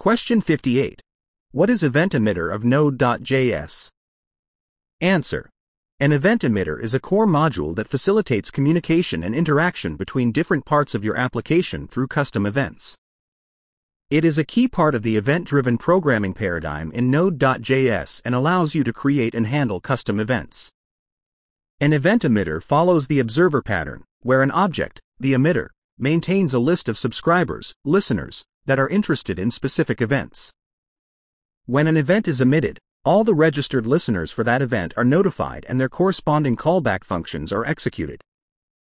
Question 58. What is event emitter of Node.js? Answer. An event emitter is a core module that facilitates communication and interaction between different parts of your application through custom events. It is a key part of the event-driven programming paradigm in Node.js and allows you to create and handle custom events. An event emitter follows the observer pattern, where an object, the emitter, maintains a list of subscribers, listeners, that are interested in specific events. When an event is emitted, all the registered listeners for that event are notified and their corresponding callback functions are executed.